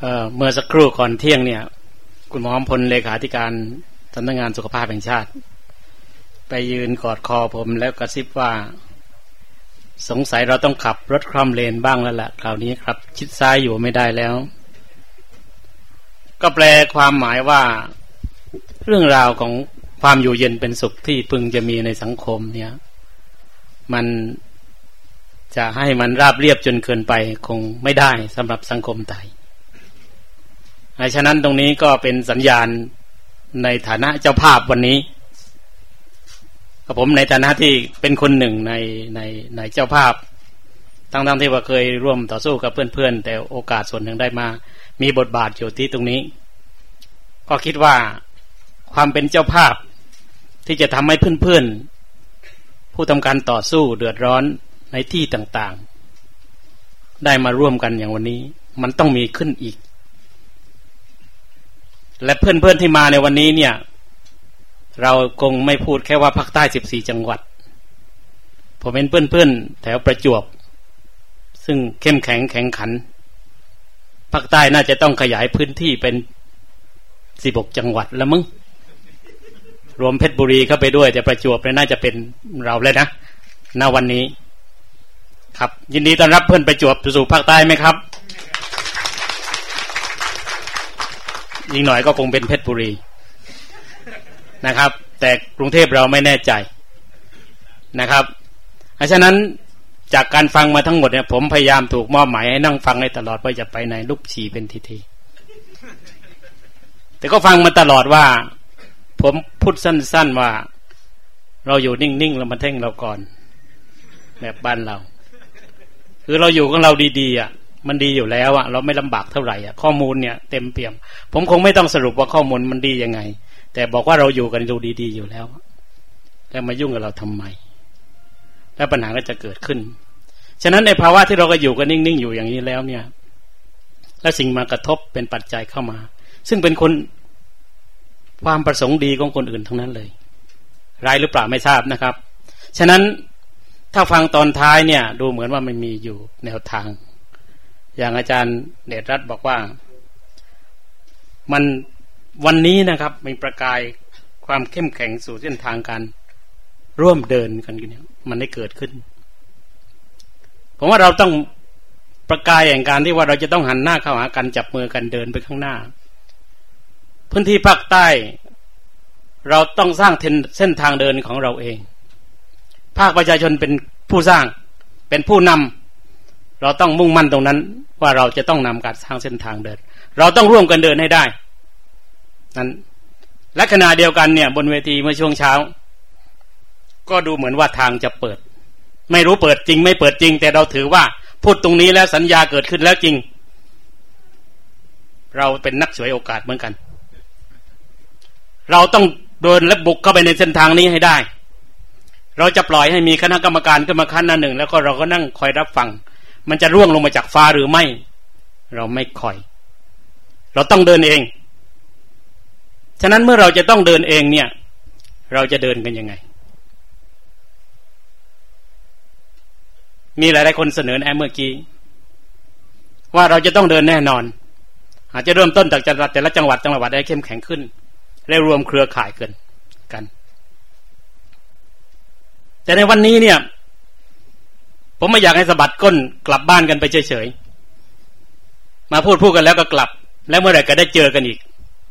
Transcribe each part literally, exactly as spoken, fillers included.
เอ่อเมื่อสักครู่ก่อนเที่ยงเนี่ยคุณหมออำพลเลขาธิการสำนักงานสุขภาพแห่งชาติไปยืนกอดคอผมแล้วกระซิบว่าสงสัยเราต้องขับรถคล่อมเลนบ้างแล้วล่ะคราวนี้ครับชิดซ้ายอยู่ไม่ได้แล้วก็แปลความหมายว่าเรื่องราวของความอยู่เย็นเป็นสุขที่พึงจะมีในสังคมเนี่ยมันจะให้มันราบเรียบจนเกินไปคงไม่ได้สำหรับสังคมไทยฉะนั้นตรงนี้ก็เป็นสัญญาณในฐานะเจ้าภาพวันนี้ผมในฐานะที่เป็นคนหนึ่งในในในเจ้าภาพทั้งๆที่ว่าเคยร่วมต่อสู้กับเพื่อนๆแต่โอกาสส่วนหนึ่งได้มามีบทบาทอยู่ที่ตรงนี้ก็คิดว่าความเป็นเจ้าภาพที่จะทำให้เพื่อนๆผู้ทำการต่อสู้เดือดร้อนในที่ต่างๆได้มาร่วมกันอย่างวันนี้มันต้องมีขึ้นอีกและเพื่อนๆที่มาในวันนี้เนี่ยเราคงไม่พูดแค่ว่าภาคใต้สิบสี่จังหวัดผมเป็นเพื่อนๆแถวประจวบซึ่งเข้มแข็งแข็งขันภาคใต้น่าจะต้องขยายพื้นที่เป็นสิบหกจังหวัดแล้วมั้งรวมเพชรบุรีเข้าไปด้วยแต่ประจวบเนี่ยน่าจะเป็นเราเลยนะณวันนี้ครับยินดีต้อนรับเพื่อนประจวบสู่ภาคใต้ไหมครับอีกหน่อยก็คงเป็นเพชรบุรีนะครับแต่กรุงเทพเราไม่แน่ใจนะครับเพราะฉะนั้นจากการฟังมาทั้งหมดเนี่ยผมพยายามถูกมอบหมายให้นั่งฟังให้ตลอดว่าจะไปไหนลุกฉี่เป็นทีๆแต่ก็ฟังมาตลอดว่าผมพูดสั้นๆว่าเราอยู่นิ่งๆแล้วมาเท่งเราก่อนแบบบ้านเราคือเราอยู่ของเราดีๆอ่ะมันดีอยู่แล้วอ่ะเราไม่ลำบากเท่าไหร่อ่ะข้อมูลเนี่ยเต็มเปี่ยมผมคงไม่ต้องสรุปว่าข้อมูลมันดียังไงแต่บอกว่าเราอยู่กันดูดีๆอยู่แล้วแล้วมายุ่งกับเราทำไมแล้วปัญหาก็จะเกิดขึ้นฉะนั้นในภาวะที่เราก็อยู่กันนิ่งๆอยู่อย่างนี้แล้วเนี่ยแล้วสิ่งมากระทบเป็นปัจจัยเข้ามาซึ่งเป็นคนความประสงค์ดีของคนอื่นทั้งนั้นเลยร้ายหรือเปล่าไม่ทราบนะครับฉะนั้นถ้าฟังตอนท้ายเนี่ยดูเหมือนว่ามันมีอยู่แนวทางอย่างอาจารย์เดชรัตน์บอกว่ามันวันนี้นะครับมีประกายความเข้มแข็งสู่เส้นทางการร่วมเดินกันอยู่เนี่ยมันได้เกิดขึ้นผมว่าเราต้องประกายแห่งการที่ว่าเราจะต้องหันหน้าเข้าหากันจับมือกันเดินไปข้างหน้าพื้นที่ภาคใต้เราต้องสร้างเส้นทางเดินของเราเองภาคประชาชนเป็นผู้สร้างเป็นผู้นำเราต้องมุ่งมั่นตรงนั้นว่าเราจะต้องนำการสร้างเส้นทางเดินเราต้องร่วมกันเดินให้ได้นั้นและขณะเดียวกันเนี่ยบนเวทีเมื่อช่วงเช้าก็ดูเหมือนว่าทางจะเปิดไม่รู้เปิดจริงไม่เปิดจริงแต่เราถือว่าพูดตรงนี้แล้วสัญญาเกิดขึ้นแล้วจริงเราเป็นนักฉวยโอกาสเหมือนกันเราต้องเดินและบุกเข้าไปในเส้นทางนี้ให้ได้เราจะปล่อยให้มีคณะกรรมการขึ้นมาขั้นหนึ่งแล้วก็เราก็นั่งคอยรับฟังมันจะร่วงลงมาจากฟ้าหรือไม่เราไม่คอยเราต้องเดินเองฉะนั้นเมื่อเราจะต้องเดินเองเนี่ยเราจะเดินกันยังไงมีหลายๆคนเสนอแนะเมื่อกี้ว่าเราจะต้องเดินแน่นอนอาจจะเริ่มต้นจากจังหวัดแต่ละจังหวัดจังหวัดได้เข้มแข็งขึ้นและรวมเครือข่ายกันกันแต่ในวันนี้เนี่ยผมไม่อยากให้สะบัดก้นกลับบ้านกันไปเฉยๆมาพูดพูดกันแล้วก็กลับแล้วเมื่อไหร่ก็ได้เจอกันอีก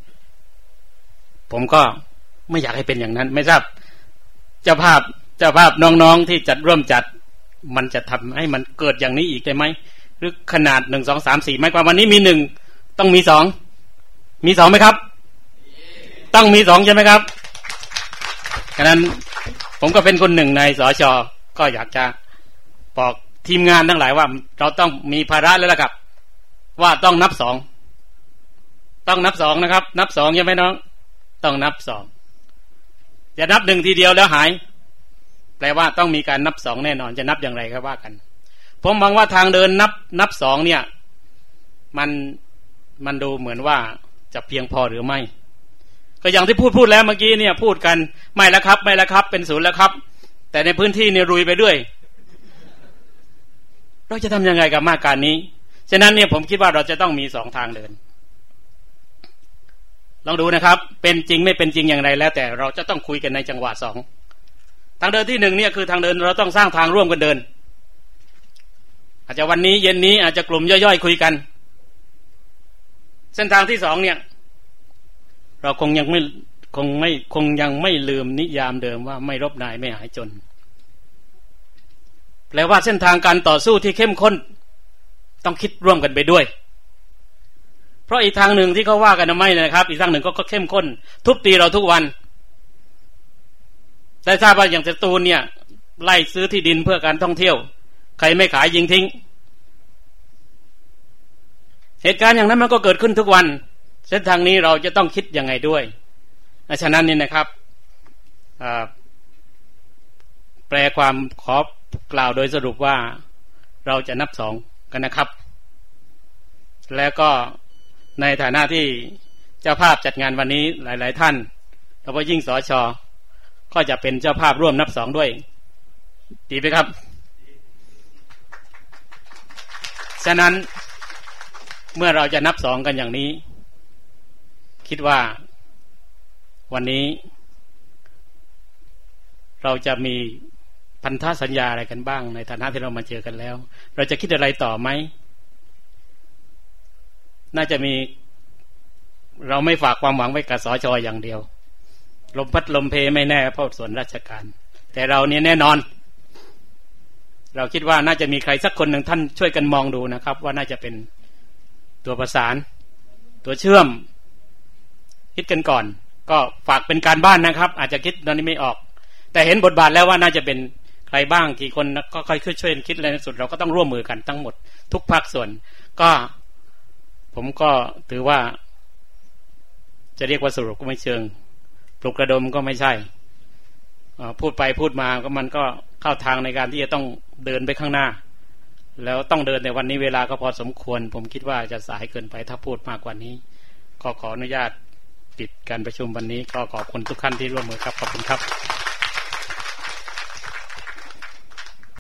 ผมก็ไม่อยากให้เป็นอย่างนั้นไม่ทราบเจ้าภาพเจ้าภาพน้องๆที่จัดร่วมจัดมันจะทำให้มันเกิดอย่างนี้อีกได้ไหมหรือขนาดหนึ่งสองสามสี่ไม่กว่าวันนี้มีหนึ่งต้องมีสองมีสองไหมครับต้องมีสองใช่ไหมครับฉะนั้นผมก็เป็นคนหนึ่งในสช.ก็อยากจะบอกทีมงานทั้งหลายว่าเราต้องมีภาระแล้วล่ะครับว่าต้องนับสองต้องนับสองนะครับนับสองใช่ไหมน้องต้องนับสองอย่านับหนึ่งทีเดียวแล้วหายแปลว่าต้องมีการนับสองแน่นอนจะนับอย่างไรครับว่ากันผมมองว่าทางเดินนับนับสองเนี่ยมันมันดูเหมือนว่าจะเพียงพอหรือไม่ก็อย่างที่พูดพูดแล้วเมื่อกี้เนี่ยพูดกันไม่แล้วครับไม่แล้วครับเป็นศูนย์แล้วครับแต่ในพื้นที่เนี่ยรุยไปด้วยเราจะทำยังไงกับมาตรการนี้ฉะนั้นเนี่ยผมคิดว่าเราจะต้องมีสองทางเดินลองดูนะครับเป็นจริงไม่เป็นจริงอย่างไรแล้วแต่เราจะต้องคุยกันในจังหวะสองทางเดินที่หนึ่งเนี่ยคือทางเดินเราต้องสร้างทางร่วมกันเดินอาจจะวันนี้เย็นนี้อาจจะกลุ่มย่อยๆคุยกันเส้นทางที่สองเนี่ยเราคงยังไม่คงไม่คงยังไม่ลืมนิยามเดิมว่าไม่รบนายไม่หายจนแปลว่าเส้นทางการต่อสู้ที่เข้มข้นต้องคิดร่วมกันไปด้วยเพราะอีกทางหนึ่งที่เขาว่ากันไม่นะครับอีกทางหนึ่งก็เข้มข้นทุบตีเราทุกวันได้ทราบว่าอย่างสตูลเนี่ยไล่ซื้อที่ดินเพื่อการท่องเที่ยวใครไม่ขายยิงทิ้งเหตุการณ์อย่างนั้นมันก็เกิดขึ้นทุกวันเส้นทางนี้เราจะต้องคิดยังไงด้วยฉะนั้นนี่นะครับแปลความขอกล่าวโดยสรุปว่าเราจะนับสองกันนะครับแล้วก็ในฐานะที่เจ้าภาพจัดงานวันนี้หลายๆท่านโดยเฉพาะยิ่งสช.ก็จะเป็นเจ้าภาพร่วมนับสองด้วยดีไหมครับฉะนั้นเมื่อเราจะนับสองกันอย่างนี้คิดว่าวันนี้เราจะมีพันธสัญญาอะไรกันบ้างในฐานะที่เรามาเจอกันแล้วเราจะคิดอะไรต่อไหมน่าจะมีเราไม่ฝากความหวังไว้กับสช.อย่างเดียวลมพัดลมเพไม่แน่เพราะส่วนราชการแต่เราเนี่ยแน่นอนเราคิดว่าน่าจะมีใครสักคนหนึ่งท่านช่วยกันมองดูนะครับว่าน่าจะเป็นตัวประสานตัวเชื่อมคิดกันก่อนก็ฝากเป็นการบ้านนะครับอาจจะคิดตอนนี้ไม่ออกแต่เห็นบทบาทแล้วว่าน่าจะเป็นใครบ้างกี่คนก็ค่อยๆช่วยคิดอะไรในสุดเราก็ต้องร่วมมือกันทั้งหมดทุกภาคส่วนก็ผมก็ถือว่าจะเรียกว่าสรุปก็ไม่เชิงปลุกระดมก็ไม่ใช่พูดไปพูดมาก็มันก็เข้าทางในการที่จะต้องเดินไปข้างหน้าแล้วต้องเดินในวันนี้เวลาก็พอสมควรผมคิดว่าจะสายเกินไปถ้าพูดมากกว่านี้ก็ขออนุญาตปิดการประชุมวันนี้ก็ขอบคุณทุกท่านที่ร่วมมือครับขอบคุณครับ